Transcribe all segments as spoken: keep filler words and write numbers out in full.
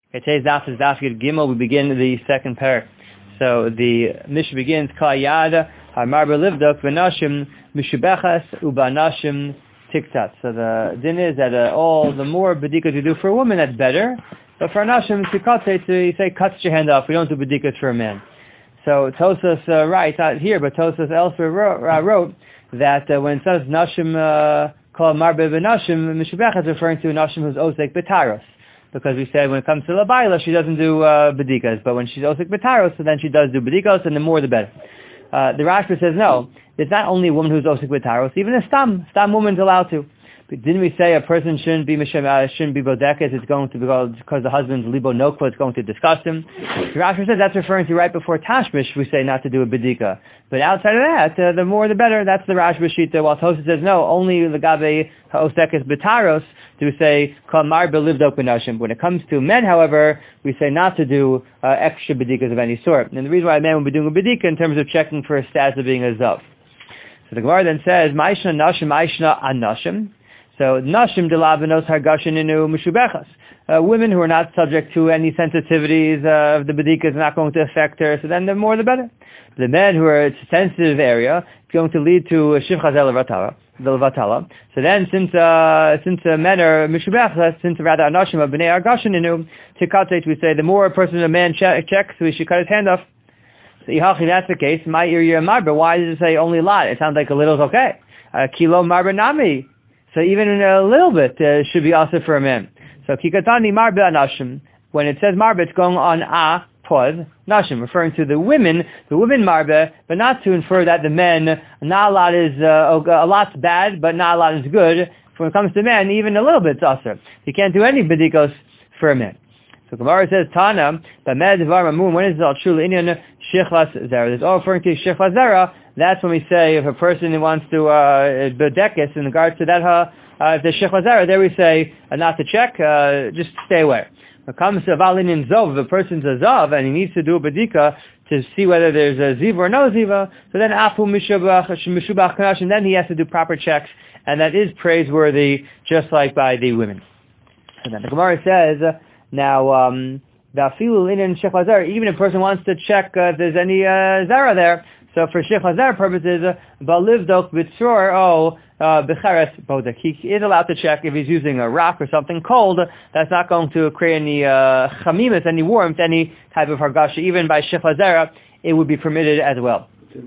Okay, today's daf is daf Yud Gimel. We begin the second parak. So the Mishnah begins, Kal Yad HaMarba Livdok V'Nashim Mishubechas U'Banashim Tiktat. So the din is that uh, all the more bedikas you do for a woman, that's better. But for a Nashim, you say, cuts your hand off. We don't do bedikas for a man. So Tosas uh, writes, not here, but Tosas elsewhere wrote, uh, wrote that uh, when it says Nashim uh, called Marba V'Nashim Mishubechas, referring to a Nashim who's Osek B'Taros. Because we said when it comes to Labaila, she doesn't do uh, bedikas, but when she's Osik B'Taros, so then she does do bedikas, and the more the better. Uh, the Rashba says no, it's not only a woman who's Osik B'Taros, even a stam, stam woman's allowed to. But didn't we say a person shouldn't be Mishem, uh, shouldn't be Bodekes, it's going to be because the husband's Libo Nokva, it's going to disgust him. The Rashba says that's referring to right before Tashmish, we say not to do a bedika. But outside of that, uh, the more the better, that's the Rashba Shita, while Tosa says no, only the Gabe Osekes B'Taros, to say Kal Marba Livdok B'Nashim. When it comes to men, however, we say not to do uh, extra bedikas of any sort. And the reason why a man would be doing a bedika in terms of checking for a status of being a zav. So the Gemara then says, Ma'ishna Nashim, Ma'ishna Anashim. So Nashim Delabanos Hargashin Inu Mishubechas. Uh, women who are not subject to any sensitivities uh, of the bedikas are not going to affect her, so then the more the better. The men who are, it's a sensitive area, it's going to lead to Shivchaz El Vatala. So then, since uh, since uh, men are Mishubechas, since rather Anashim are B'nei Hargashin Inu, Tikatet, we say the more a person, a man che- checks, we should cut his hand off. So Ihachi, that's the case. My ear, Marba. Why does it say only a lot? It sounds like a little is okay. Uh, kilo Marba Nami. So even a little bit uh, should be also for a man. So Kikatani Marba Nashim. When it says Marba, it's going on a pod Nashim, referring to the women, the women Marba, but not to infer that the men, not a lot is, uh, a lot's bad, but not a lot is good. When it comes to men, even a little bit's also. You can't do any bedikos for a man. So Gemara says, Tana, Bamed Var Mamun, when is it all true? Inyan Shechlas Zera. It's all referring to Shechlas Zera. That's when we say if a person wants to uh, bedekis in regards to that, uh, uh, if there's Shechlas Zera, there we say uh, not to check, uh, just stay away. When it comes to Valinin Zov, if a person's a Zav and he needs to do a bedika to see whether there's a Ziva or no Ziva, so then Afu Mishubach Kanash, and then he has to do proper checks, and that is praiseworthy, just like by the women. And then the Gemara says, uh, now, um, even if a person wants to check uh, if there's any uh, zara there, so for Shechla Zara purposes, Balivdok B'tzor, oh, B'cheres Bodek, he is allowed to check if he's using a rock or something cold, that's not going to create any uh, chamimus, any warmth, any type of hargasha. Even by Shechla Zara, it would be permitted as well. See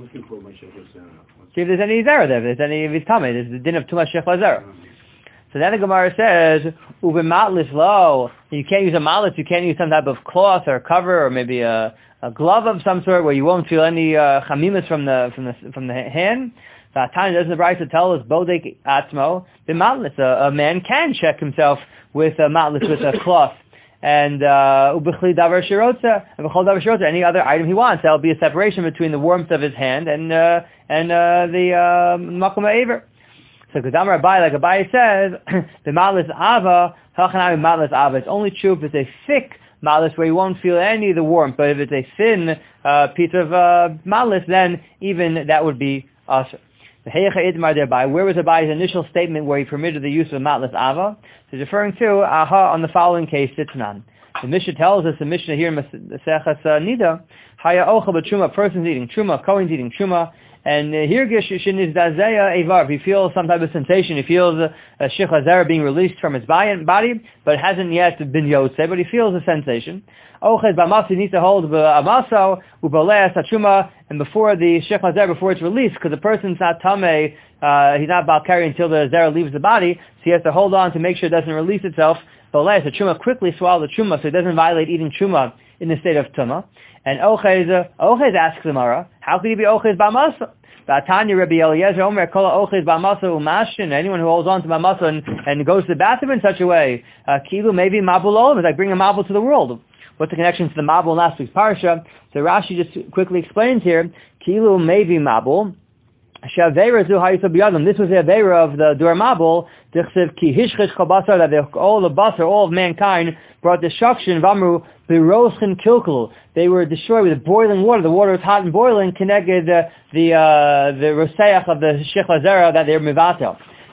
if there's any zara there, if there's any of his tamid, there's the din of too much Shechla Zara. So then the Gemara says, "Ubematlis lo." You can't use a matlis. You can't use some type of cloth or cover, or maybe a, a glove of some sort, where you won't feel any uh, chamimus from the from the from the hand. Tanya doesn't the Brisa tell us bodek atzmo b'matlis? A, a man can check himself with a matlis, with a cloth, and ubechli davar shirotza and b'chol davar shirotza, any other item he wants. There'll be a separation between the warmth of his hand and uh, and uh, the makom ha'aver. So Kedamar Abai, like Abai says, the matlis ava, hachanami matlis ava. It's only true if it's a thick matlis where you won't feel any of the warmth. But if it's a thin uh, piece of uh, matlis, then even that would be usher. The Heyecha Idmar Abai, where was Abai's initial statement where he permitted the use of matlis ava? So he's referring to aha on the following case, Sitnan. The Mishnah tells us, the Mishnah here in Maseches Nida, Haya Ocha B'Truma, a person's eating Truma, Kohen's eating Truma, and here Gishin is Dazeya Evar. He feels some type of sensation. He feels a, a Shechla Zera being released from his body, but it hasn't yet been Yotze, but he feels a sensation. Ochez B'Amasa, he needs to hold B'Amasa, U'Boleas HaTruma, and before the Shechla Zera, before it's released, because the person's not Tameh, uh, he's not Balkari until the Zera leaves the body, so he has to hold on to make sure it doesn't release itself. Boleas HaTruma, quickly swallow the Truma, so it doesn't violate eating Truma in the state of Tumah. And Ochez, uh, Ochez asks the Mara, how could he be Ochez B'Amasa? Tanya Rabbi Eliezer Omer Kol Ochez B'Amasa U'Mashin. Anyone who holds on to B'Amasa and, and goes to the bathroom in such a way, uh, Kilu maybe Mabul Olam, is like bring a Mabul to the world. What's the connection to the Mabul in last week's parsha? So Rashi just quickly explains here, Kilu maybe Mabul. This was the Avera of the Dur Mabul, that all the basar, all of mankind, brought destruction, Vamru, Biroshin Kilkul. They were destroyed with boiling water. The water was hot and boiling, connected the the uh, the Roseach of the Shechla Zera that they were Mivatel.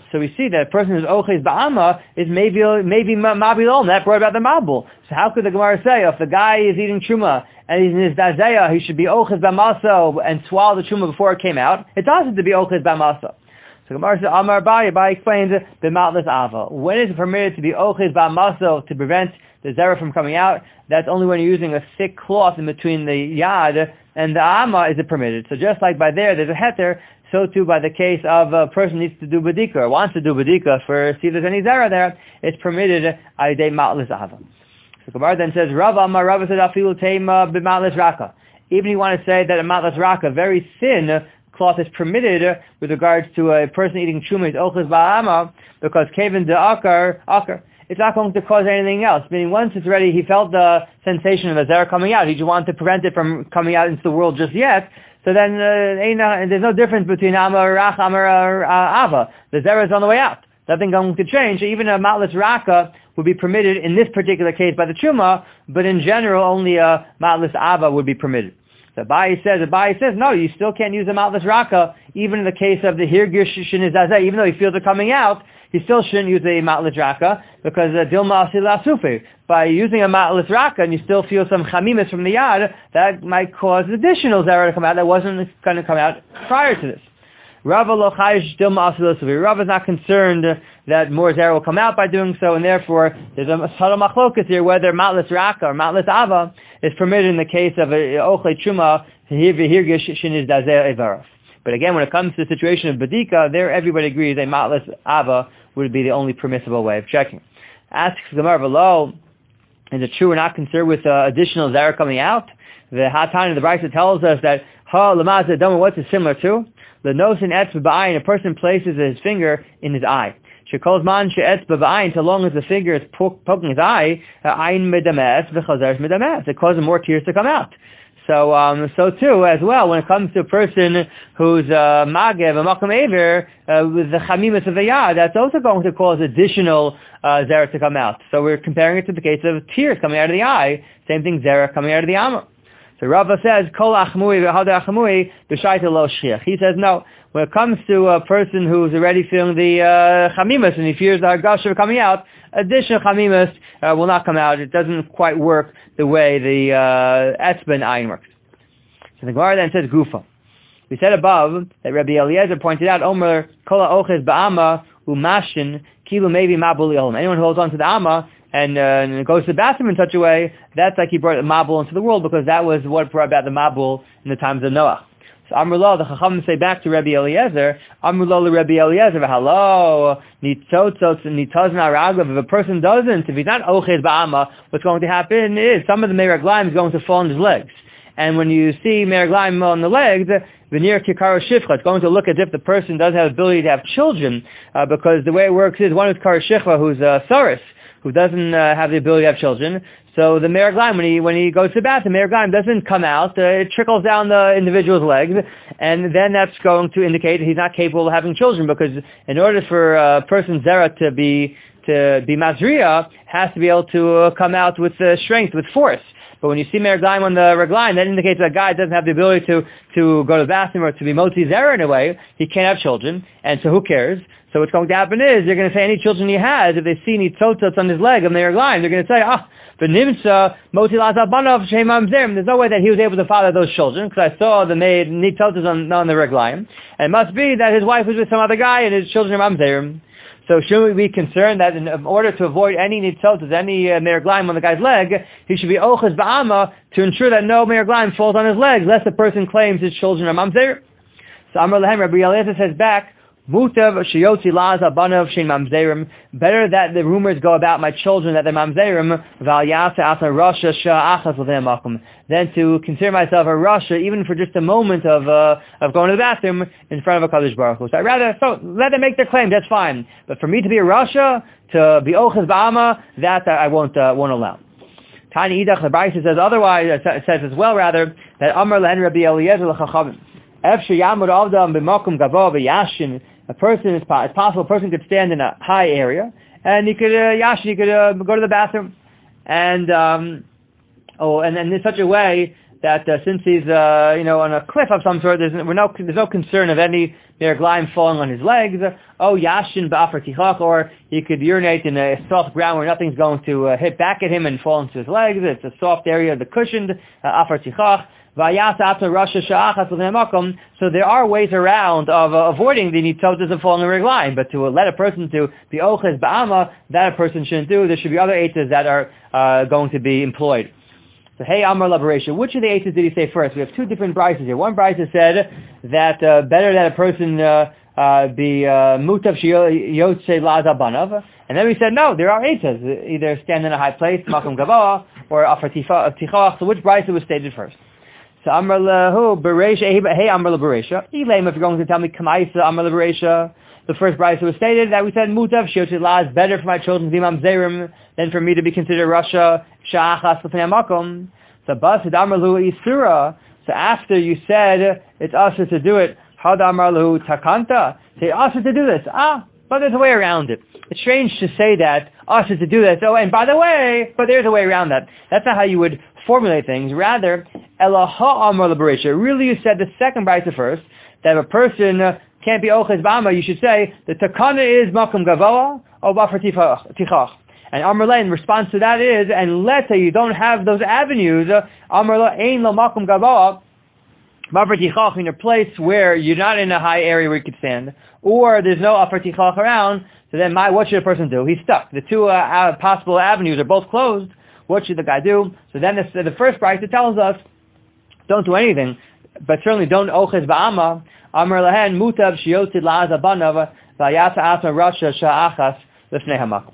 So we see that a person who's oches ba'ama is maybe maybe mabilon. That brought about the mabul. So how could the Gemara say if the guy is eating truma and he's in his dazeya, he should be oches ba'maso and swallow the truma before it came out? It doesn't to be oches ba'maso. So Gemara says, Amar Abaye, Abaye explains the matlas ava. When is it permitted to be oches ba'maso to prevent the zera from coming out? That's only when you're using a thick cloth in between the yad and the ama is it permitted. So just like by there, there's a heter, so too by the case of a person needs to do badika or wants to do badika for see if there's any zera there, it's permitted ayidei matlas ava. So Gemara then says, Rav Amar Rav said afilu teima b'matlas raka. Even you want to say that a matlas raka, very thin cloth, is permitted with regards to a person eating truma is oches ba'ama because kevin de akar akar. It's not going to cause anything else. Meaning once it's ready, he felt the sensation of the zera coming out. He just wanted to prevent it from coming out into the world just yet. So then uh, there's no difference between Amar Rach, Amar uh, Ava. The zera is on the way out. Nothing going to change. Even a matlas raka would be permitted in this particular case by the truma, but in general only a matlas ava would be permitted. So Abaye says, Abaye says, no, you still can't use a matlas raka, even in the case of the hirgir shinizazeh, even though he feels it coming out, he still shouldn't use a matlas raka because dilma asila sufi. By using a matlas raka and you still feel some chamimis from the yad, that might cause additional zera to come out that wasn't going to come out prior to this. Rav lo chayish dilma asila sufi. Rav is not concerned that more zera will come out by doing so, and therefore there's a subtle machlokas here whether matlas raka or matlas ava is permitted in the case of a ochle truma hirgish shiniz dazeh evaraf. But again, when it comes to the situation of badika, there everybody agrees a matlas ava would be the only permissible way of checking. Asks the Gemara below, is it true we're not concerned with uh, additional zera coming out? The Hatan of the Brisa tells us that ha lamazah dama, what's it similar to? The nosin etz b'ayin, a person places his finger in his eye. Shekol zman she'etz b'ayin, so long as the finger is po- poking his eye, ayin medames v'chazer medames. It causes more tears to come out. So, um, so too, as well, when it comes to a person who's uh, magev, a makom aver, uh, with the chamimus of the yad, that's also going to cause additional uh, zera to come out. So we're comparing it to the case of tears coming out of the eye, same thing, zera coming out of the amma. So Rava says, kol achmui v'hada achmui b'shaita lo shchiach. He says, no, when it comes to a person who's already feeling the uh, chamimus and he fears the hargasha coming out, additional chamimus uh, will not come out. It doesn't quite work the way the uh, etzben ayin works. So the Gemara then says gufa. We said above that Rabbi Eliezer pointed out, Omer kol ha'oches ba'ama umashin kilu maybe mabul yolm. Anyone who holds on to the amma and, uh, and goes to the bathroom in such a way, that's like he brought the mabul into the world because that was what brought about the mabul in the times of Noah. So Amrullah, the Chacham say back to Rabbi Eliezer, Amrullah Rabbi Eliezer, hello, nitzotzot nitazna ragav. If a person doesn't, if he's not ochez ba'ama, what's going to happen is some of the meraglaim is going to fall on his legs. And when you see meraglaim on the legs, veneer kikaro shifcha, it's going to look as if the person doesn't have the ability to have children, uh, because the way it works is one is karo shifcha, who's a saris, who doesn't uh, have the ability to have children. So the meraglaim, when he when he goes to the bath, the meraglaim doesn't come out. Uh, it trickles down the individual's legs, and then that's going to indicate that he's not capable of having children, because in order for a person's zera to be to be mazriya, has to be able to uh, come out with uh, strength, with force. But when you see meraglaim on the raglaim, that indicates that a guy doesn't have the ability to, to go to the bathroom or to be motzi zera in a way. He can't have children, and so who cares? So what's going to happen is, they're going to say any children he has, if they see nitzotzot on his leg of the raglaim, they're going to say, ah, but nimsa motzi lazabanav shem mamzerim. There's no way that he was able to father those children, because I saw the maid nitzotzot on, on the raglaim. And it must be that his wife was with some other guy and his children are mamzerim. So should we be concerned that in order to avoid any nitzotzot, any uh, meraglaim on the guy's leg, he should be oches ba'ama to ensure that no meraglaim falls on his legs, lest the person claims his children are mamzer. So Amar Lahem, Rabbi Eliezer says back, Mutav sheyotzi laz abanav shein mamzerim. Better that the rumors go about my children that they're mamzerim, val yasa asa rasha sha'achas l'vei makom, than to consider myself a rasha even for just a moment of uh, of going to the bathroom in front of a Kadosh Baruch Hu. So I'd rather so let them make their claim. That's fine. But for me to be a rasha, to be oches ba'ama, that I won't uh, won't allow. Tani idach the Brisa says otherwise. It says as well rather that Amar len Rabbi Eliezer l'chachavim. Efshe yamud avdam b'makom gavo v'yashin. A person is it's possible a person could stand in a high area and he could uh, yashin, he could uh, go to the bathroom and um, oh and, and in such a way that uh, since he's uh, you know on a cliff of some sort, there's, we're no, there's no concern of any meraglaim falling on his legs. Oh, yashin ba'afar tichach, or he could urinate in a soft ground where nothing's going to uh, hit back at him and fall into his legs. It's a soft area, the cushioned uh, afar tichach. So there are ways around of uh, avoiding the nitzotas of falling in reglaim, but to uh, let a person to be oches ba'ama, that a person shouldn't do. There should be other eitzes that are uh, going to be employed. So, hey, Amar Laboration, which of the eitzes did he say first? We have two different brises here. One brisa said that uh, better that a person uh, uh, be mutav sheyotze lazabanav, and then we said no, there are eitzes, either stand in a high place, makom gavoa, or afar tichach. So which brisa was stated first? So Amar Lahu Bereisha, hey Amar Laboration, Elaim, if you're going to tell me Kamaisa Amar Laboration, the first brisa was stated that we said mutav sheyotze laz, better for my children v'imam zerim than for me to be considered Russia sha'achas l'fnei makom. So basid Amar Lahu Isura. So after you said it's usher to do it, had Amar Lahu takanta, say usher to do this. Ah, but there's a way around it. It's strange to say that usher to do this. Oh, and by the way, but there's a way around that. That's not how you would formulate things. Rather, Elaha Amar Laboration. Really, you said the second brisa first, that if a person uh, can't be oches b'ama, you should say the takana is makom gavoa or bafar tichach. And Amar La in response to that is, and let's say you don't have those avenues, Amar La ein lo makom gavoa bafar tichach, in a place where you're not in a high area where you could stand, or there's no afar tichach around. So then, my what should a person do? He's stuck. The two uh, possible avenues are both closed. What should the guy do? So then the, the first brisa tells us, don't do anything, but certainly don't oches ba'ama. Amar lahen mutav sheyotze la'azabanav v'yasa asma rasha sha'achas l'fnei hamakom.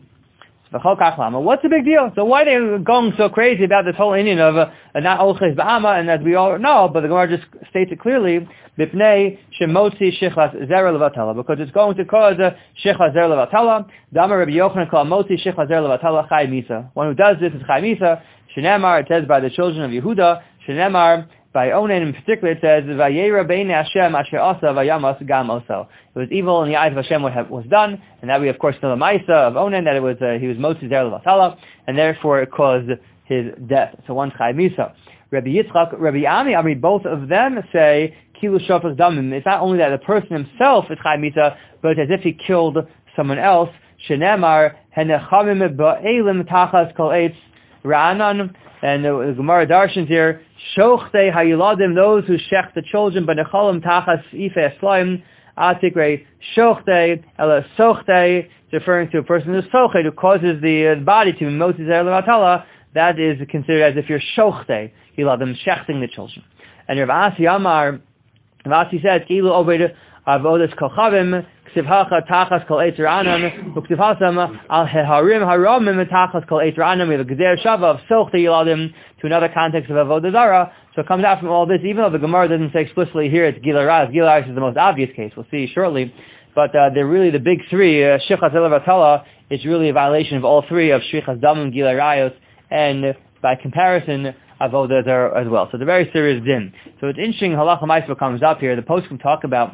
What's the big deal? So why are they going so crazy about this whole Indian of uh, not oches ba'ama? And as we all know, but the Gemara just states it clearly, b'pnei shemotzi shechlas zera levatala, because it's going to cause uh, shechlas zera levatala. Damar Rabbi Yochanan kol motzi shechlas zera levatala chai misa. One who does this is chai misa. Shenemar, it says by the children of Yehuda. Shenemar, by Onan in particular, it says vayera bein Hashem asher asa vayamas gam oso. It was evil in the eyes of Hashem what was done, and that we of course know the Maisa of Onan, that it was uh, he was motzi zera levatala, and therefore it caused his death. So one chai misa. Rabbi Yitzchak, Rabbi Ami, Ami, both of them say kilu shofas damim. It's not only that the person himself is chai misa, but it's as if he killed someone else. Shenemar henechamim ba'elim tachas kol eitz ra'anan. And the, the Gemara darshans here, shochtei hayuladim, those who shech the children, but nechalim tachas ife esloim atikre shochtei ela sochtei, referring to a person who's sochtei, who causes the, uh, the body to be motzi zera levatala. That is considered as if you're shochtei, hiladim, shechting the children. And Rav Asi Amar, Rav Asi said, kilu obed avodas kochavim, ksivhacha tachas kol eitz ra'anan, uksivhasam al heharim haramim tachas kol eitz ra'anan. We have a gezer shava of sochtei hiladim to another context of avodah zara. So it comes out from all this, even though the Gemara doesn't say explicitly here it's Gilui Arayos. Gilui Arayos is the most obvious case. We'll see shortly. But uh, they're really the big three. Shechas zera levatala is really a violation of all three of Shvichas Damim, Gilui Arayos, and by comparison, avodah zara as well. So it's a very serious din. So it's interesting, halacha ma'aseh comes up here. The post can talk about,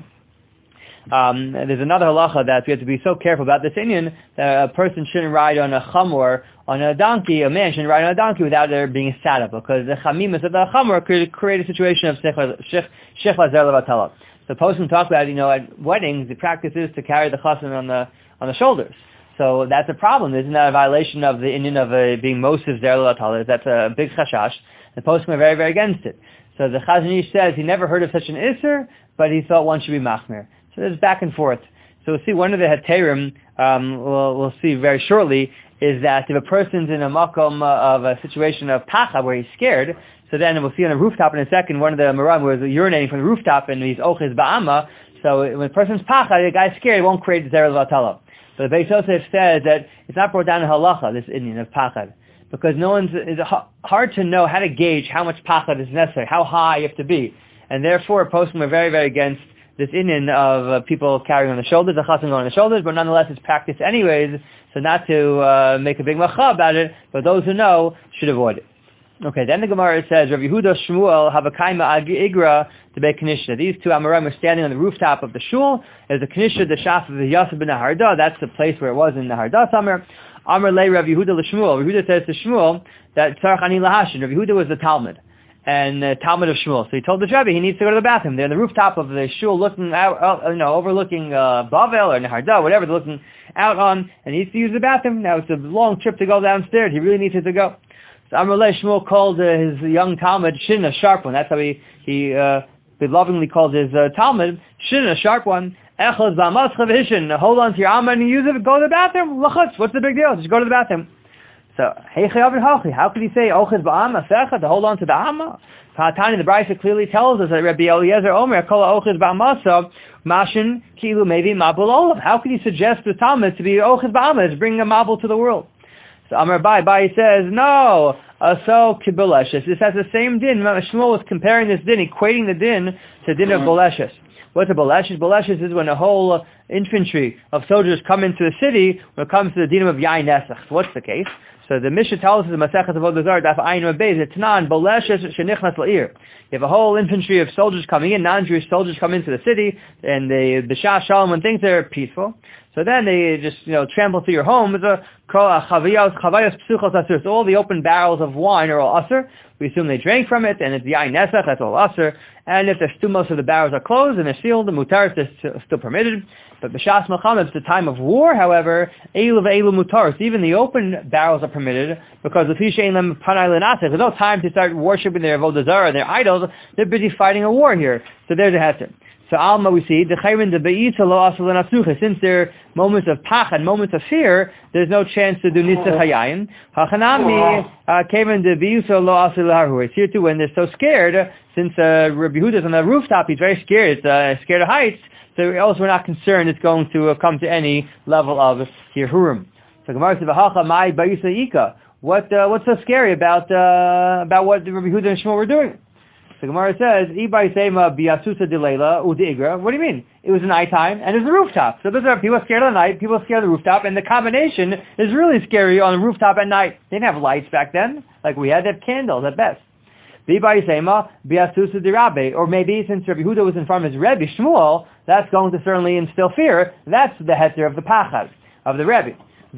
um, there's another halacha that we have to be so careful about this Indian, that a person shouldn't ride on a chamor, on a donkey, a man shouldn't ride on a donkey without there being a saddle, because the chamimus of the chamor could create a situation of shechla zera levatala. So the post can talk about, you know, at weddings, the practice is to carry the chassan on the on the shoulders. So that's a problem. Isn't that a violation of the Indian of uh, being mosif zera levatala? That's a big chashash. The poskim are very, very against it. So the Chazon Ish says he never heard of such an isser, but he thought one should be machmir. So there's back and forth. So we'll see one of the heterim, um, we'll, we'll see very shortly, is that if a person's in a makom uh, of a situation of pacha where he's scared, so then we'll see on the rooftop in a second, one of the maram was urinating from the rooftop and he's oches ba'ama. So when a person's pacha, the guy's scared, it won't create zera levatala. But the Beis Yosef says that it's not brought down in halacha, this Indian of pachad, because no one's, it's hard to know how to gauge how much pachad is necessary, how high you have to be. And therefore, poskim are very, very against this Indian of uh, people carrying on the shoulders, the chassan going on the shoulders, but nonetheless it's practiced anyways, so not to uh, make a big macha about it, but those who know should avoid it. Okay, then the Gemara says, Rav Yehuda Shmuel have a kaima igra to be knisha. These two Amoraim are standing on the rooftop of the shul. There's a knisha, the shaf of the Yasef ben Naharda. That's the place where it was in Naharda summer. Amar lei Rav Yehuda l'Shmuel. Rav Yehuda says to Shmuel that tzarich ani lahashin. Rav Yehuda was the Talmud. and uh, Talmud of Shmuel. So he told the Rebbe he needs to go to the bathroom. They're on the rooftop of the shul, looking out, uh, you know, overlooking uh, Bavel or Neharda, whatever they're looking out on, and he needs to use the bathroom. Now it's a long trip to go downstairs. He really needs it to go. So Amrullah Shmuel called uh, his young Talmud Shin, a sharp one. That's how he he uh, lovingly called his uh, Talmud Shin, a sharp one. Hold on to your amma and use it. Go to the bathroom. What's the big deal? Just go to the bathroom. So, how could he say Ochiz ba'ama secha to hold on to the amma? Tani, the Brisa clearly tells us that Rabbi Eliezer Omer kol Ochiz ba'amasa mashin kilu maybe mabul olav. How could he suggest the Talmud to be Ochiz ba'ama, is bringing a mabul to the world? So Amar Bai Bai says no. So kiboleshes. This has the same din. Shmuel was comparing this din, equating the din to din of boleshes. What's a boleshes? Boleshes is when a whole uh, infantry of soldiers come into the city when it comes to the din of yain nesach. What's the case? So the Mishnah tells us in Masechet Avodah Zarah, Daf Ayin Beis, it's nan boleshes shenichnas la'ir. You have a whole infantry of soldiers coming in, non-Jewish soldiers come into the city, and they, the Shah Shalom, when things are peaceful, so then they just, you know, trample through your home. It's a chavayos psuchos asur. So all the open barrels of wine are all asur. We assume they drank from it, and it's yain nesach, that's all asur. And if the most of the barrels are closed and they're sealed, the mutar is still permitted. But b'shas milchama, it's the time of war, however, eilu ve'eilu mutar. Even the open barrels are permitted, because the fish ain't them panai l'nasech. There's no time to start worshiping their avodah zarah, their idols. They're busy fighting a war here. So there's a heter. So Alma, we see the chayrin the be'itza lo asur l'nasucha. Since they're moments of pachad, moments of fear, there's no chance to do nitzach hayayin. Hachanami chayrin the be'itza lo asur l'harhu. It's here too when they're so scared. Since uh, Rabbi Yehuda's on the rooftop, he's very scared. It's uh, scared of heights. So also we're not concerned it's going to uh, come to any level of hirhurim. So Gemara says, "V'hacha mai ba'isa ika." What uh, what's so scary about uh, about what Rabbi Yehuda and Shmuel were doing? So Gemara says, "Ibai seima biasusa dileila udigra." What do you mean? It was nighttime and it's a rooftop. So those are people scared of the night, people scared of the rooftop, and the combination is really scary on the rooftop at night. They didn't have lights back then, like we had. They had candles at best. Or maybe since Rabbi Yehuda was in front of his Rebbe Shmuel, that's going to certainly instill fear. That's the heter of the pachad of the Rebbe.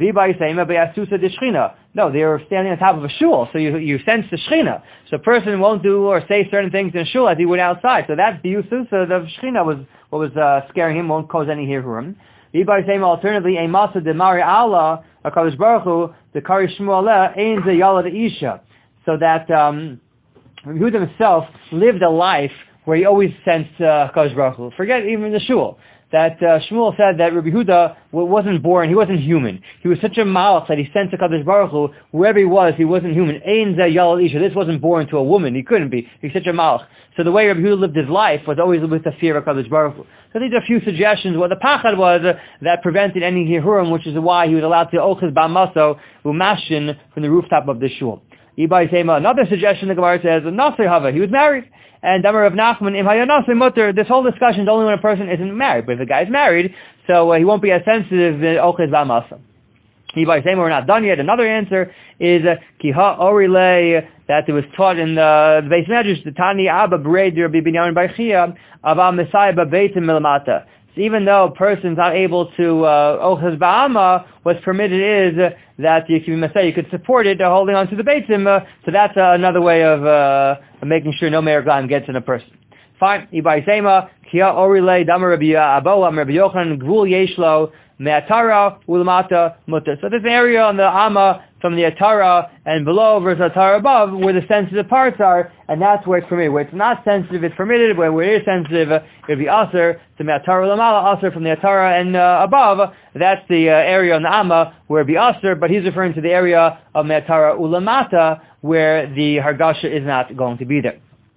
No, they were standing on top of a shul, so you you sense the shechina. So a person won't do or say certain things in shul as he would outside. So that's the yususa of shechina was what was uh, scaring him, won't cause any hirhurim. Alternatively, a masa de mari Allah, a kadosh baruch hu, the kari shmuel ein ze yala de isha, so that um, Rabbi Yehuda himself lived a life where he always sensed uh, Kadosh Baruch Hu. Forget even the shul. That uh, Shmuel said that Rabbi Yehuda wasn't born, he wasn't human. He was such a malach that he sensed the Kadosh Baruch Hu. Wherever he was, he wasn't human. Ein zeh yalal isha. This wasn't born to a woman. He couldn't be. He's such a malach. So the way Rabbi Yehuda lived his life was always with the fear of Kadosh Baruch Hu. So these are a few suggestions. What the pachad was uh, that prevented any hirurim, which is why he was allowed to ochiz ba'maso umashin from the rooftop of the shul. Another suggestion the Gemara says, Nasir Hava, he was married. And Damar of Nachman, Im Hayanasir Mutter, this whole discussion is only when a person isn't married. But if the guy is married, so uh, he won't be as sensitive in Ochiz Ba'amasa. Ibai Sema, we're not done yet. Another answer is Kiha Orile, that it was taught in the, the base measures, the Tani Abba Breder Bibinyan Baichia, Ava Messiah Babeitim Milamata. So even though a person's not able to Ochiz uh, Ba'ama, what's permitted is uh, that you can say you could support it uh, holding on to the Beitim, uh, so that's uh, another way of, uh, of making sure no Meraglim gets in a person. Fine. Ibai Sema, Kia Orile, Damar Rabbi Aboa, Rabbi Yochanan, Gvul Yeshlo, Me'atara, Ulamata, Mutta. So there's an area on the Amma from the Atara and below versus Atara above where the sensitive parts are, and that's where it's permitted. Where it's not sensitive, it's permitted. Where, where it is sensitive, uh, it would be Aser. So Me'atara Ulamala, Aser from the Atara and uh, above, that's the uh, area on the Amma where it would be Aser, but he's referring to the area of Me'atara Ulamata where the Hargasha is not going to be there.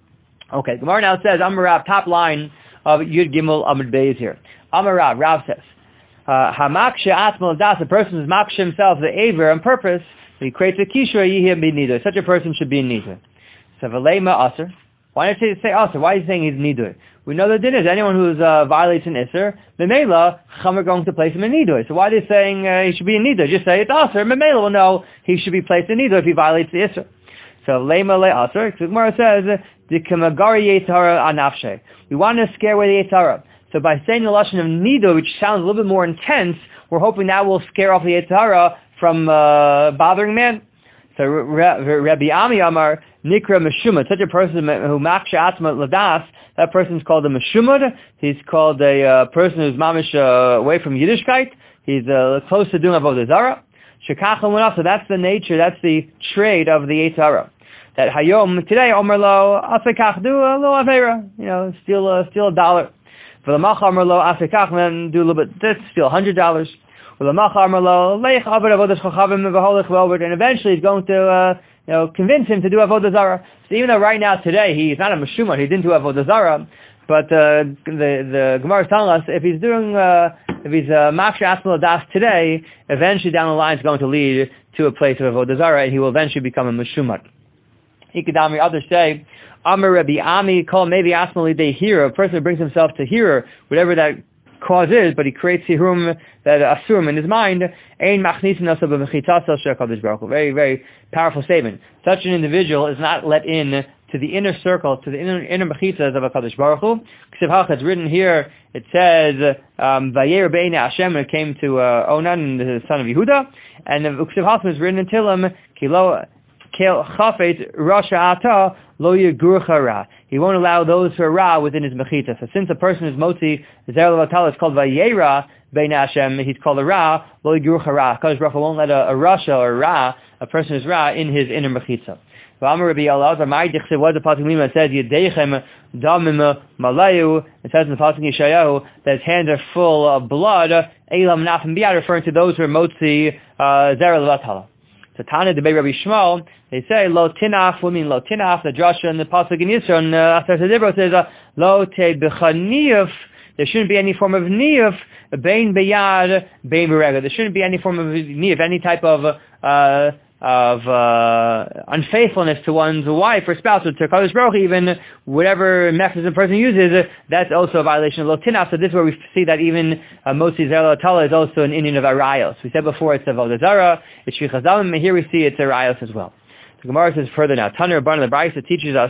Okay, Gemara now says, Amar top line of Yud Gimel Amud Beis here. Amar Rav, Rav says, Hamaksha Atmal Das, a person who's maksha himself, the aver on purpose, he creates a kishra yihim be nidui. Such a person should be in nidui. So Valema Aser. Why did he say Aser? Why is he saying he's nidui? We know the din is anyone who uh, violates an Isser, Memela, Chum are going to place him in nidui. So why are they saying uh, he should be in nidui? Just say it's Aser. Memela will know he should be placed in nidui if he violates the Isser. So Lema Le Aser. So Gemara says, the Kamagari Yetara Anafshe. We want to scare away the Yetara. So by saying the lashon of nido, which sounds a little bit more intense, we're hoping that will scare off the Yetara from uh, bothering man. So Rabbi Ami Amar Nikra Meshumad, such a person who maksha atma ladas, that person is called a Meshumad. He's called a uh, person who's mamish uh, away from Yiddishkeit. He's uh, close to doing avodah zarah. Shekach l'munaf, so that's the nature, that's the trait of the Yetzer Hara. That Hayom today Omer lo asekach, do a little avera, you know, steal a steal a dollar. For the Mach Omer lo asekach, then do a little bit, this, steal a hundred dollars. And eventually he's going to, uh, you know, convince him to do avodah zarah. So even though right now today he's not a meshumah, he didn't do avodah zarah, but uh, the the Gemara is telling us if he's doing, uh, if he's mafsha asmal das today, eventually down the line is going to lead to a place of avodah zarah, and he will eventually become a meshumah. Ikadami, others say, Amar Rabbi Ami, call maybe asmal they hear a person who brings himself to hear whatever that cause is, but he creates hirum, that asurum in his mind. Ein machnisin also b'mechitasel she'akadosh baruch hu. Very, very powerful statement. Such an individual is not let in to the inner circle, to the inner, inner mechitas of Hakadosh Baruch Hu. Ksiv Hach, it's written here. It says Vayer Bein Hashem. It came to uh, Onan, the son of Yehuda, and the Ksiv Hach is written in Tillim Kilo Kel Chafet Rasha Ata Lo Yegurcha Ra. He won't allow those who are Ra within his mechita. So since a person is Motzi Zer Levatal, it's called Vayera Bein Hashem. He's called a Ra Lo Yegurcha Ra. Hakadosh Baruch Hu won't let a, a Rasha or a Ra, a person who's Ra, in his inner mechita. V'amar Rabbi Elazar, my dichsev was a pasuk lima. It says Yedeichem damim malayu. It says in the pasuk Yeshayahu that his hands are full of blood. Elam nafim biyad, referring to those who are Motzi Zer Levatal. So Tana debate Rabbi Shmuel, they say lo tinaf. What mean lo tinaf? The drasha in the pasuk in Yisro and after the Dibro says lo te b'chaniyuf. There shouldn't be any form of niyuf bein beyad bein berega. There shouldn't be any form of niyuf, any type of uh, of uh, unfaithfulness to one's wife or spouse, or to Hakadosh Baruch Hu, even whatever mechanism a person uses, that's also a violation of lo tinaf. So this is where we see that even uh, Motzi Zer Levatal is also an Indian of arayos. We said before it's avodah zarah, it's shvichas damim, and here we see it's arayos as well. The Gemara says further now, Tanur Rabban the Brayso teaches us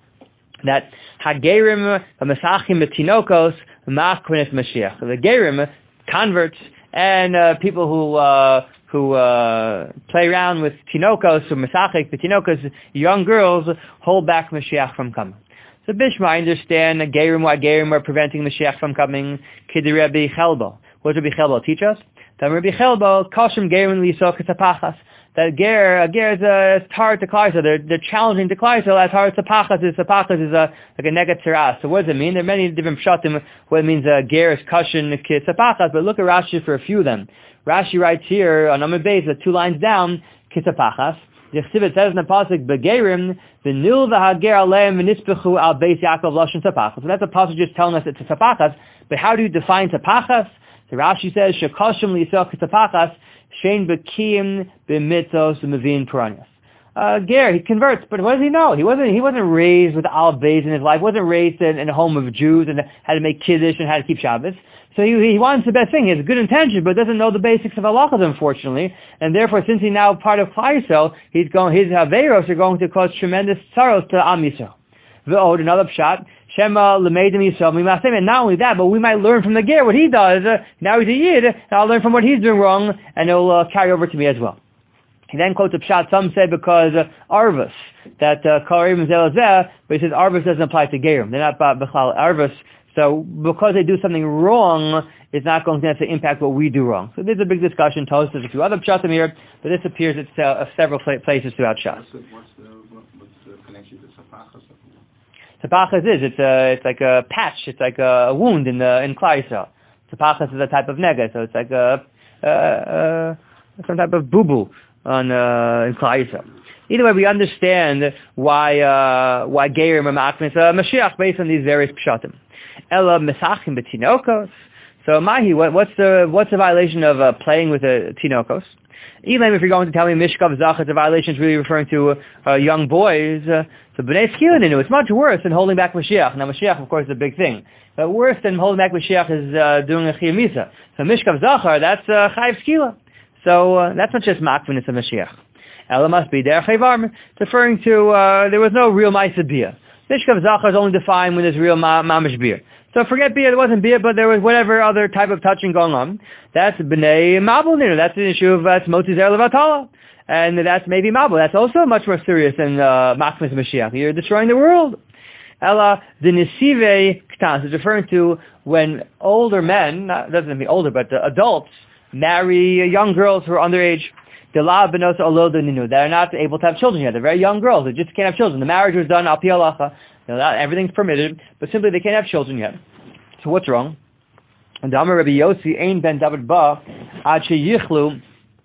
that hagerim v'mesachim b'tinokos machkvenes Mashiach. The gerim, converts, and uh, people who uh, who uh, play around with tinokos or mesachik, the tinokos, young girls, hold back Mashiach from coming. So Bishma, I understand gerim, why gerim are preventing Mashiach from coming. Kid Rabbi Chelbo. What does Rabbi Chelbo teach us? That Rabbi Chelbo, koshem gerim lisok etapachas. That ger, a ger is a, it's hard to klai, so they're, they're challenging to klai, so as hard as tapachas is, tapachas is a, like a negat tzara. So what does it mean? There are many different pshatim, what it means a ger is kashin ki tapachas, but look at Rashi for a few of them. Rashi writes here, on Amud Beis, two lines down, ki tapachas. The Chsivit says in the pasuk, begerim, v'nil v'hager aleim v'nitzpechu al beis Yaakov lashon tapachas. So that's a pasuk just telling us it's a tapachas, but how do you define tapachas? So Rashi says, shekoshem li'isok ki tapachas, Shein Bekim b'mitzos mevin Piranias. Uh, Ger, he converts, but what does he know? He wasn't he wasn't raised with olive bays in his life. Wasn't raised in, in a home of Jews and had to make kiddush and had to keep Shabbos. So he he wants the best thing. He has good intention, but doesn't know the basics of halachas, unfortunately. And therefore, since he's now part of Klal Yisrael, he's going his haveros are going to cause tremendous sorrows to Am Yisrael. V'od, another pshat. Shema l'meidim Yisrael mimasim, and not only that, but we might learn from the ger what he does. Uh, now he's a yid, and I'll learn from what he's doing wrong, and it'll uh, carry over to me as well. He then quotes a pshat. Some say because uh, arvus, that karim zelazeh, but he says arvus doesn't apply to gerim. They're not b'chlal arvus. So because they do something wrong, it's not going to have to impact what we do wrong. So there's a big discussion. Toast there's a few other pshatim here, but this appears at uh, several places throughout Shas. What's the, what's the, what's the connection to sapachas? Tapachas is, it's a, it's like a patch, it's like a wound in the, in Klal Yisrael. Tapachas is a type of nega, so it's like a, uh, uh, some type of boo-boo on, uh, in Klal Yisrael. Either way, we understand why, uh, why Gerim are machmis, uh, Mashiach based on these various pshatim. Ela mesachim betinokos. So Mahi, what, what's the, what's the violation of, uh, playing with a tinokos? Even if you're going to tell me Mishkav Zach is a violation, it's really referring to uh, young boys. Uh, so B'nai Skilin, it's much worse than holding back Mashiach. Now Mashiach, of course, is a big thing. But worse than holding back Mashiach is uh, doing a Chiyuv Misa. So Mishkav Zachar, that's uh, Chayiv Skila. So uh, that's not just Makvinus of Mashiach. Ela must be there Chayvarm. It's referring to, uh, there was no real Ma'aseh Bia. Mishkav Zachar is only defined when there's real ma- mamish beer. So forget beer, there wasn't beer, but there was whatever other type of touching going on. That's b'nei mabul ninu. That's an issue of that's motzi zer levatala. And that's maybe mabul. That's also much more serious than uh, Machmas Mashiach. You're destroying the world. Ella, the nesive k'tans is referring to when older men, not, doesn't mean older, but uh, adults, marry young girls who are underage. That are not able to have children yet. They're very young girls. They just can't have children. The marriage was done al pi halacha. You know, everything's permitted, but simply they can't have children yet. So what's wrong? And the Amar Rabbi Yossi ein ben David ba ad sheyichlu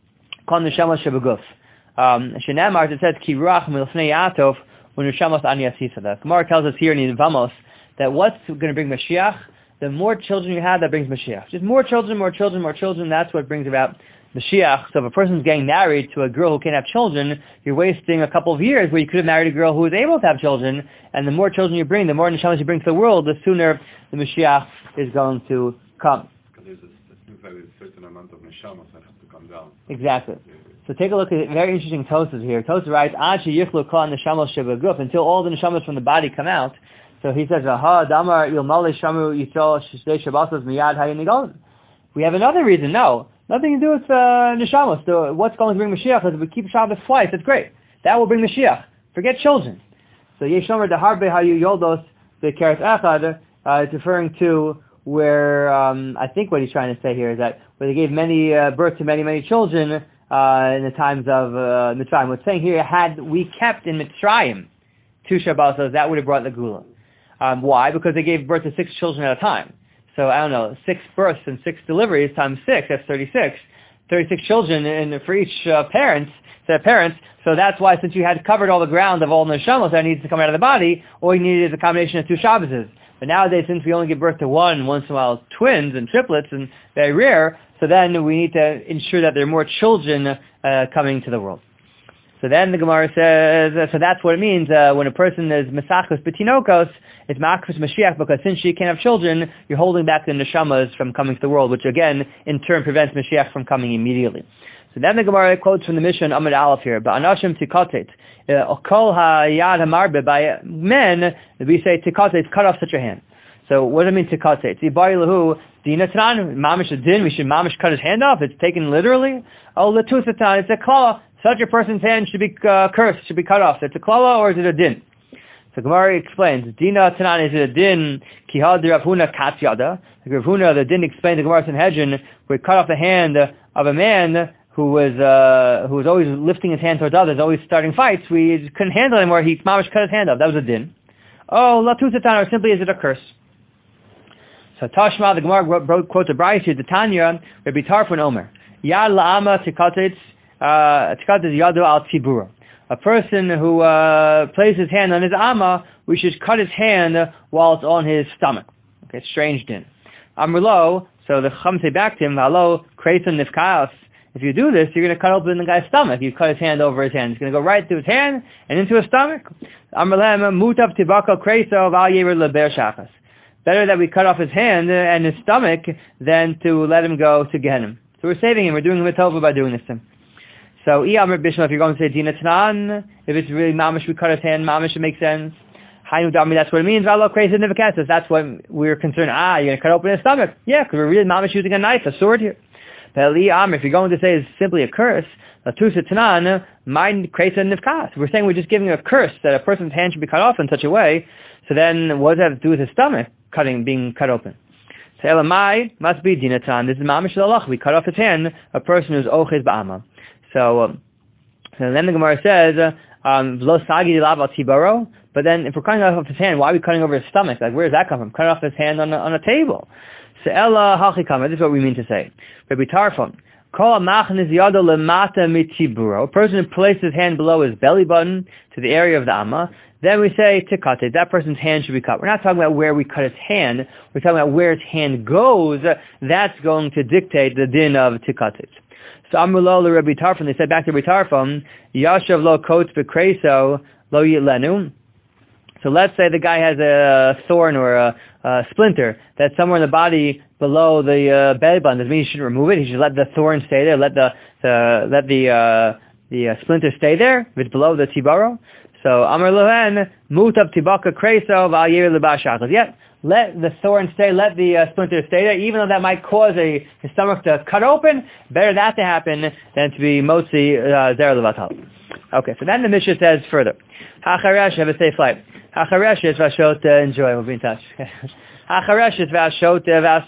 kon neshama shebeguf. Um, Shenamar it says ki ruach milfnei Yaakov u'neshamos ani asisa. The Gemara tells us here in Vamos that what's going to bring Mashiach? The more children you have, that brings Mashiach. Just more children, more children, more children. That's what brings about Mashiach. So if a person's getting married to a girl who can't have children, you're wasting a couple of years where you could have married a girl who was able to have children, and the more children you bring, the more neshamas you bring to the world, the sooner the Mashiach is going to come. Because there's a, it seems like there's a certain amount of neshamas that have to come down. Exactly. So take a look at very interesting Tosas here. Tosas writes, Ad sheyichlu kol neshamos shebeguf, until all the neshamas from the body come out. So he says, Aha, damar yilmale shamu yisrael shtei shabbasos miyad hayinigolim. We have another reason, no. Nothing to do with uh, neshamos. So what's going to bring Mashiach is if we keep Shabbos twice, that's great. That will bring Mashiach. Forget children. So Yeshomer deharbe hayu yoldos bekeret echad, uh, it's referring to where, um, I think what he's trying to say here is that where they gave many uh, birth to many, many children uh, in the times of uh, Mitzrayim. What's saying here, had we kept in Mitzrayim two Shabbosos, that would have brought the Gula. Um, why? Because they gave birth to six children at a time. So, I don't know, six births and six deliveries times six, that's thirty-six. thirty-six children in, for each uh, parent, set of parents. So that's why, since you had covered all the ground of all the neshamos that needs to come out of the body, all you needed is a combination of two Shabboses. But nowadays, since we only give birth to one, once in a while twins and triplets, and very rare, so then we need to ensure that there are more children uh, coming to the world. So then the Gemara says, uh, so that's what it means uh, when a person is mesachos betinokos, it's ma'akos Mashiach, because since she can't have children, you're holding back the neshamas from coming to the world, which again, in turn, prevents Mashiach from coming immediately. So then the Gemara quotes from the Mishnah Amud Aleph here, Ba'anashim tikatet, kol ha'yad hamarbe, by men, we say tikatet, cut off such a hand. So what does it mean tikatet? Zibari lahu, dina tanan, mamish din, we should mamish cut his hand off, it's taken literally. Oh, letusatan, it's a klala. Such a person's hand should be uh, cursed, should be cut off. It's a klala or is it a din? So Gemara explains, Dina Tanan, is it a din, Kihad Rav Huna Katz Yada. Rav Huna, the din explains the Gemara Sanhedrin, where he cut off the hand of a man who was uh, who was always lifting his hand towards others, always starting fights. We couldn't handle him where he mamish cut his hand off. That was a din. Oh, Latusatan, or simply is it a curse? So Tashma, the Gemara quotes a Brayis here, the Tanya, Rabbi Tarfon Omer. Yad la'ama tikatetz, Uh, a person who uh, places his hand on his amma, we should cut his hand while it's on his stomach. Okay, strange din. Amrlo, so the Chum say back to him, Halo, Kreison Nifkaos. If you do this, you're going to cut open the guy's stomach. You cut his hand over his hand. It's going to go right through his hand and into his stomach. Amrlem, Mutav Tibako Kreiso, Val Yever Leber Shachas. Better that we cut off his hand and his stomach than to let him go to Gehenna. So we're saving him. We're doing him a tova by doing this to him. So, Iyamr Bishma, if you're going to say Dina Tanan, if it's really Mamish, we cut his hand, Mamish, it makes sense. Hainu Dami, that's what it means. Valo Kreis Nivakasis, that's what we're concerned. Ah, you're going to cut open his stomach. Yeah, because we're really Mamish using a knife, a sword here. But Iyamr, if you're going to say it's simply a curse, Latusa Tanan, mind Kreis Nivkas. We're saying we're just giving a curse that a person's hand should be cut off in such a way. So then, what does that have to do with his stomach cutting, being cut open? So Elamai must be Dina Tanan. This is Mamish Lalach. We cut off his hand, a person who's Oches Ba'ama. So, um, so then the Gemara says, um, but then if we're cutting off his hand, why are we cutting over his stomach? Like, where does that come from? Cutting off his hand on a, on a table. So, Ella Hachikama, this is what we mean to say. Rabbi Tarfon, a person who places his hand below his belly button to the area of the Amma, then we say tikate, that person's hand should be cut. We're not talking about where we cut his hand, we're talking about where his hand goes. That's going to dictate the din of tikate. So Amrullah Rabbi Tarfon, they said back to Rabbi Tarfon, Yashav lo kotes v'kreso lo yitlenu. So let's say the guy has a thorn or a, a splinter that's somewhere in the body below the uh, belly button. Does it mean he shouldn't remove it? He should let the thorn stay there, let the, the let the uh, the uh, splinter stay there if it's below the tibaro. So Amar Lohen, Mutab Tibaka Kreso Valir Libashachas. Yet, let the thorn stay, let the uh, splinter stay there, even though that might cause a, his stomach to cut open. Better that to happen than to be motzi zer levatal. Okay, so then the Mishnah says further. Hacharesh, have a safe flight. Hacharesh is vashot, enjoy, we'll be in touch. Hacharesh is vashot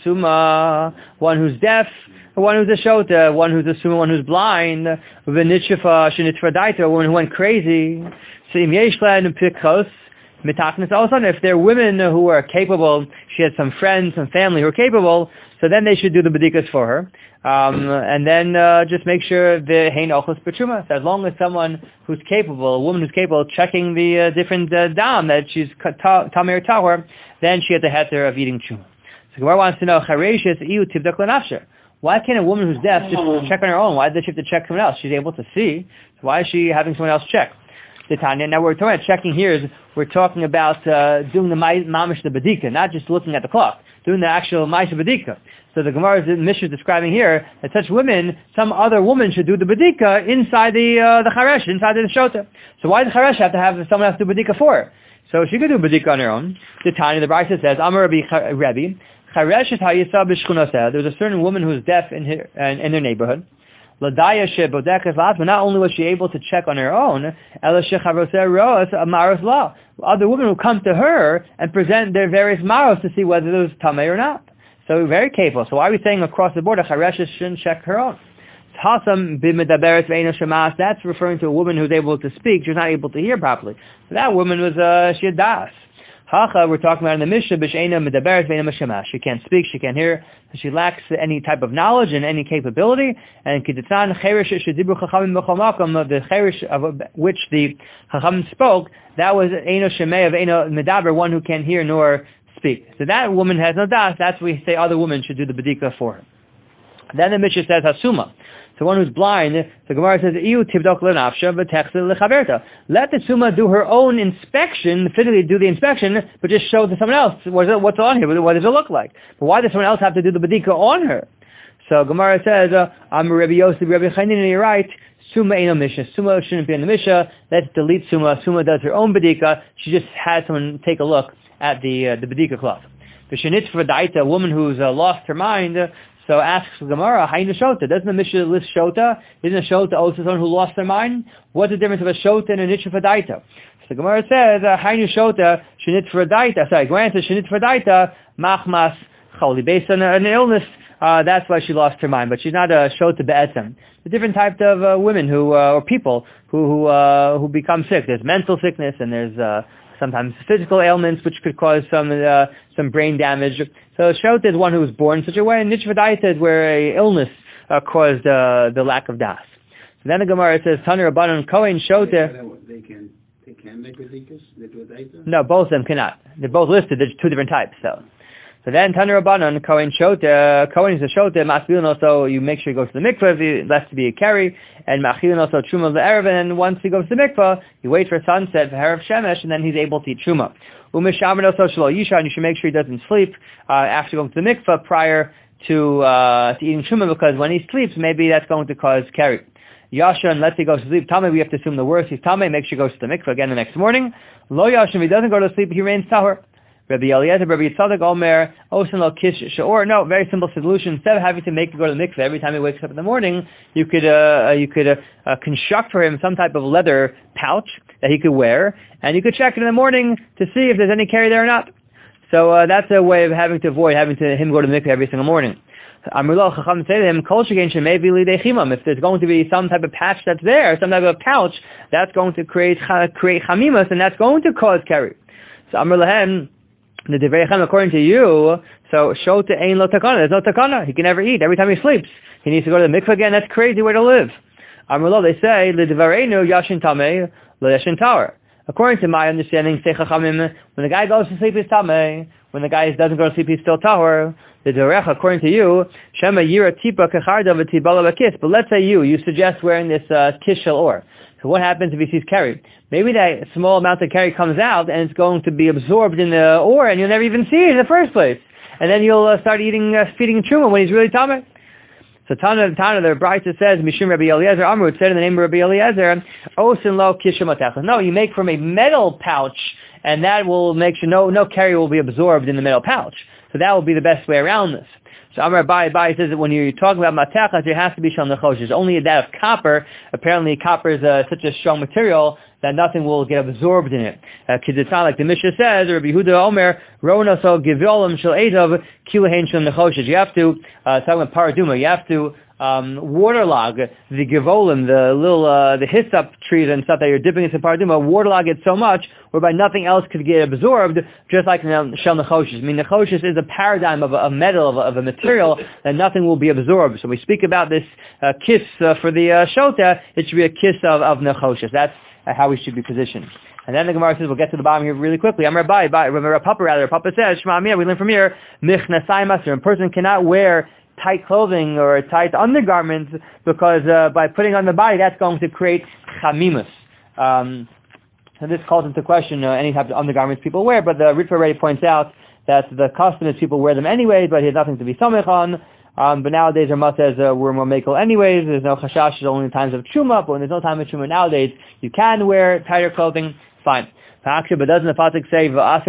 vasuma, one who's deaf, one who's a shota, one who's a suma, one who's blind, v'nitshifa shenitfa daita, one who went crazy. So im yesh le'en pikos, mitachnis also, if they're women who are capable, she has some friends, some family who are capable, so then they should do the bedikas for her. Um, and then uh, just make sure the hein ochos b'truma. So as long as someone who's capable, a woman who's capable, checking the uh, different uh, dam that she's tamei or tahor, then she has the heter of eating truma. So Gemara wants to know, chareishis iu tivdak l'nafsher. Why can't a woman who's deaf just check on her own? Why does she have to check someone else? She's able to see. So why is she having someone else check? The Tanya. Now we're talking about checking here. Is we're talking about uh, doing the mamish the bedika, not just looking at the clock, doing the actual ma'aseh bedika. So the Gemara's Mishnah is describing here that such women, some other woman should do the bedika inside the uh, the charesh, inside the shota. So why does the charesh have to have someone else do bedika for her? So she could do bedika on her own. The Tanya, the Brisa says, Amar Rabbi Rebbe, charesh is hayisa b'shchunaseh. There's a certain woman who's deaf in her in, in their neighborhood. Ladaya shebodekes lat, but not only was she able to check on her own, ela shechavoseh roas amaros la. Other women will come to her and present their various maros to see whether there's tamei or not. So very capable. So why are we saying across the board a chareshes shouldn't check her own? Hasam b'medaberet ve'eno shemas. That's referring to a woman who's able to speak. She's not able to hear properly. So that woman was uh, she had das. Hacha, we're talking about in the Mishnah, b'sheina medaberet ve'eno shemas. She can't speak. She can't hear. She lacks any type of knowledge and any capability. And kiditzan cheresh shedibru chachamim b'chol makom, the cheresh of which the chachamim spoke, that was eno shemei of eno medaber, one who can't hear nor speak. So that woman has no das. That's why we say other women should do the bedika for her. Then the Mishnah says hasuma. So one who's blind, the Gemara says, "Iu tivdok lenafsha v'techsil lechaverta." Let the suma do her own inspection, physically do the inspection, but just show to someone else what's, it, what's on here, what does it look like. But why does someone else have to do the bedika on her? So Gemara says, "I'm Rabbi Yosef, Rabbi Chanin, and you're right. Suma ain't no mishnah. Suma shouldn't be in the mishnah. Let's delete suma. Suma does her own bedika. She just had someone take a look at the uh, the bedika cloth. The shenitz for daita, a woman who's uh, lost her mind." So asks Gemara, Hainu Shota. Doesn't the Mishnah list Shota? Isn't a Shota also someone who lost their mind? What's the difference of a Shota and a Nitcha Fadaita? So the Gemara says, Hainu Shota, Shinit Fadaita. Sorry, Gemara says Shinit Fadaita, Machmas Choli. Based on an illness, uh, that's why she lost her mind. But she's not a Shota Be'etzem. The different types of uh, women who, uh, or people who who, uh, who become sick. There's mental sickness and there's uh, sometimes physical ailments which could cause some uh, some brain damage. So Shota is one who was born in such a way, and Nitchvadaita is where a illness uh, caused uh, the lack of das. So then the Gemara says, Taner Rabbanon Kohen Shota. They can they can make bedikas, Nitchvadaita? No, both of them cannot. They're both listed. There's two different types. So, so then Taner Rabbanon Kohen Shota. Kohen is a Shota. Masbilin also. You make sure he goes to the mikveh. If he left to be a carry, and Machilin also Truma the Erev. And then once he goes to the mikveh, you wait for sunset for Herav Shemesh, and then he's able to eat Truma. Umishamin also Shelo Yisha, and you should make sure he doesn't sleep uh, after going to the mikveh prior to uh, to eating Truma, because when he sleeps, maybe that's going to cause carry. Yasha, unless he goes to sleep, Tameh, we have to assume the worst. He's Tameh, make sure he goes to the mikveh again the next morning. Lo Yasha, if he doesn't go to sleep, he remains Tahor. Rabbi Eliezer, Rabbi Yitzchak, Omer, Osen lo kish she'or. No, very simple solution. Instead of having to make him go to the mikveh every time he wakes up in the morning, you could uh, you could uh, uh, construct for him some type of leather pouch that he could wear, and you could check it in the morning to see if there's any carry there or not. So uh, that's a way of having to avoid having to him go to the mikveh every single morning. Amrullah Chacham say to him, Kol shekein shemei v'lidei chimam. If there's going to be some type of patch that's there, some type of pouch, that's going to create create chamimas, and that's going to cause carry. So Amrullah, the Divrei Chachamim, according to you, so Shota ein lo takana. There's no takana. He can never eat. Every time he sleeps, he needs to go to the mikveh again. That's a crazy way to live. Amrullah, they say, L'divareinu yashin tamei, lo yashin tower. According to my understanding, say Chachamim, when the guy goes to sleep, he's tamei. When the guy doesn't go to sleep, he's still tahor. The Derech, according to you, Shema yira tipa kacharda v'tibala v'kis. But let's say you, you suggest wearing this uh, kishel or. So what happens if he sees carry? Maybe that small amount of carry comes out and it's going to be absorbed in the ore, and you'll never even see it in the first place. And then you'll uh, start eating, uh, feeding truma when he's really tamei. So Tana, Tana, the Brisa says, Mishum Rabbi Eliezer, Amru, it said in the name of Rabbi Eliezer, Osin lo kishamatechas. No, you make from a metal pouch, and that will make sure no, no carrier will be absorbed in the metal pouch. So that will be the best way around this. So Amar Abai, Abai says that when you're talking about matechas, there has to be shal nechoshes. Only that of copper. Apparently copper is uh, such a strong material that nothing will get absorbed in it. Kidzitzan, uh, like the Mishnah says, Rabbi Yehuda Omer, Rona so givolim shel edav kilahen shel nechoshes. You have to, uh, talking about paraduma, you have to um, waterlog the givolim, the little, uh, the hyssop trees and stuff that you're dipping into paraduma, waterlog it so much whereby nothing else could get absorbed, just like shel nechoshes. I mean, nechoshes is a paradigm of a, a metal, of a, of a material that nothing will be absorbed. So we speak about this uh, kiss uh, for the uh, shota, it should be a kiss of, of nechoshes. That's how we should be positioned. And then the Gemara says, we'll get to the bottom here really quickly. I'm Rabbi, Rabbi Papa rather, Papa says, Shema Amir, we learn from here, Michnasai Maser, a person cannot wear tight clothing or tight undergarments because uh, by putting on the body, that's going to create chamimus. Um, so this calls into question uh, any type of undergarments people wear, but the Ritva already points out that the custom is people wear them anyway, but he has nothing to be samech on. Um, but nowadays, Ramah says uh, we're more makel anyways. There's no chashash. There's only times of truma. But when there's no time of truma nowadays, you can wear tighter clothing. Fine. But doesn't the pasuk say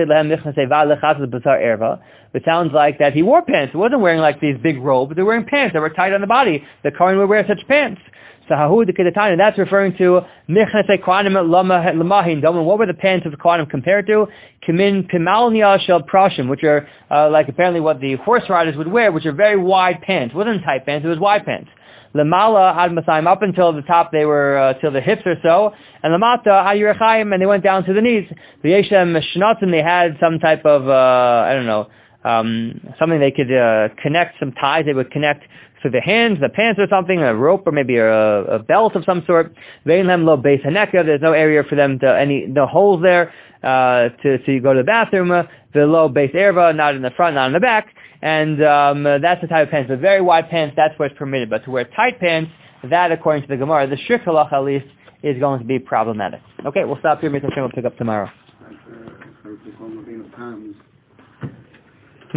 it sounds like that he wore pants. He wasn't wearing like these big robes. They were wearing pants that were tight on the body. The Kohen would wear such pants. So Hahu the Kedatani, that's referring to Michnasei Kohanim Lamahin Domin. What were the pants of the Kohanim compared to? Kimin Pimalnia Shel Prashim, which are uh, like apparently what the horse riders would wear, which are very wide pants. It wasn't tight pants, it was wide pants. Lamala Ad Masayim, up until the top they were uh, till the hips or so, and Lamata Ad Yerachayim, and they went down to the knees. The Yeshem Shnatzim, they had some type of uh, I don't know, um, something they could uh, connect, some ties they would connect to the hands, the pants or something, a rope or maybe a, a belt of some sort. There's no area for them to, any, no holes there uh, to, to go to the bathroom. The low base erva, not in the front, not in the back. And um, that's the type of pants. But very wide pants, that's what's permitted. But to wear tight pants, that according to the Gemara, the strict halacha at least, is going to be problematic. Okay, we'll stop here. We'll pick up tomorrow.